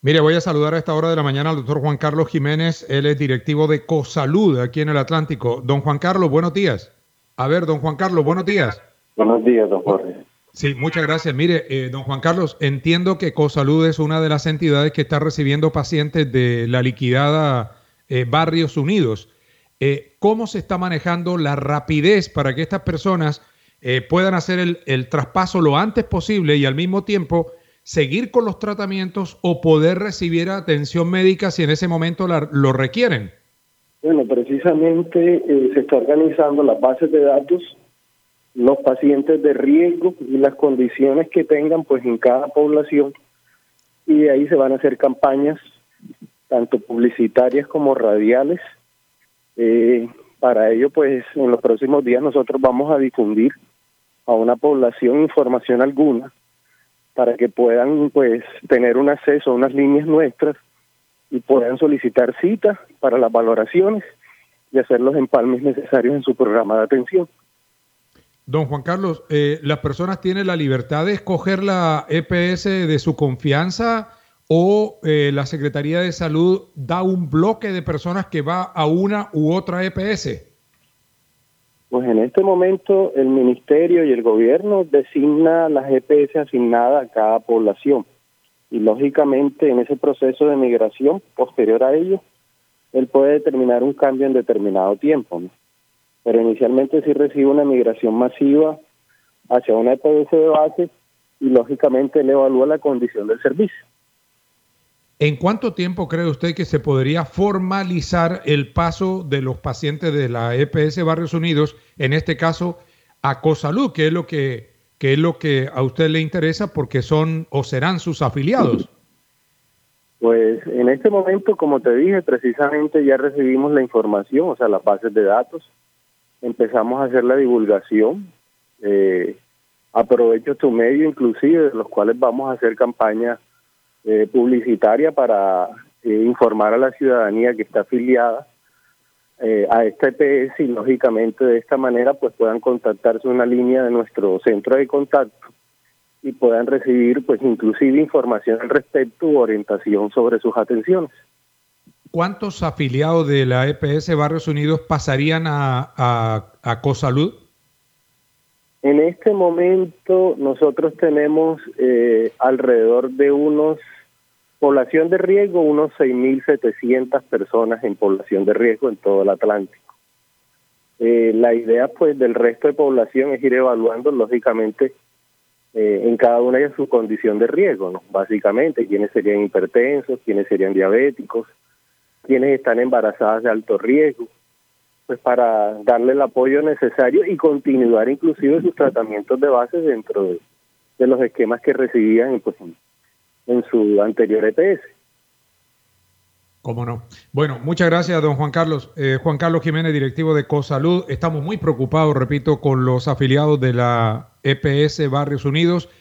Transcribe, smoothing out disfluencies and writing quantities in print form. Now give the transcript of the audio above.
Mire, voy a saludar a esta hora de la mañana al doctor Juan Carlos Jiménez. Él es directivo de Cosalud aquí en el Atlántico. Don Juan Carlos, buenos días. A ver, don Juan Carlos, buenos días. Buenos días, don Jorge. Sí, muchas gracias. Mire, don Juan Carlos, entiendo que Cosalud es una de las entidades que está recibiendo pacientes de la liquidada Barrios Unidos. ¿Cómo se está manejando la rapidez para que estas personas puedan hacer el traspaso lo antes posible y al mismo tiempo seguir con los tratamientos o poder recibir atención médica si en ese momento lo requieren? Bueno, precisamente se está organizando las bases de datos, los pacientes de riesgo y las condiciones que tengan pues en cada población, y de ahí se van a hacer campañas tanto publicitarias como radiales. Para ello pues en los próximos días nosotros vamos a difundir a una población información alguna para que puedan pues tener un acceso a unas líneas nuestras y puedan solicitar citas para las valoraciones y hacer los empalmes necesarios en su programa de atención. Don Juan Carlos, ¿las personas tienen la libertad de escoger la EPS de su confianza o la Secretaría de Salud da un bloque de personas que va a una u otra EPS? Pues en este momento el Ministerio y el Gobierno designa las EPS asignadas a cada población y lógicamente en ese proceso de migración posterior a ello, él puede determinar un cambio en determinado tiempo, ¿no? Pero inicialmente sí recibe una migración masiva hacia una EPS de base y lógicamente él evalúa la condición del servicio. ¿En cuánto tiempo cree usted que se podría formalizar el paso de los pacientes de la EPS Barrios Unidos, en este caso a Cosalud, que es lo que a usted le interesa porque son o serán sus afiliados? Pues en este momento, como te dije, precisamente ya recibimos la información, o sea, las bases de datos, empezamos a hacer la divulgación, aprovecho tu medio inclusive, de los cuales vamos a hacer campañas publicitaria para informar a la ciudadanía que está afiliada a esta EPS y lógicamente de esta manera pues puedan contactarse una línea de nuestro centro de contacto y puedan recibir pues inclusive información al respecto u orientación sobre sus atenciones. ¿Cuántos afiliados de la EPS Barrios Unidos pasarían a Cosalud? En este momento nosotros tenemos alrededor de población de riesgo, unos 6.700 personas en población de riesgo en todo el Atlántico. La idea pues del resto de población es ir evaluando lógicamente en cada una de su condición de riesgo, ¿no? Básicamente, quiénes serían hipertensos, quiénes serían diabéticos, quiénes están embarazadas de alto riesgo, pues para darle el apoyo necesario y continuar inclusive sus tratamientos de base dentro de los esquemas que recibían pues, en su anterior EPS. ¿Cómo no? Bueno, muchas gracias, don Juan Carlos. Juan Carlos Jiménez, directivo de Cosalud. Estamos muy preocupados, repito, con los afiliados de la EPS Barrios Unidos.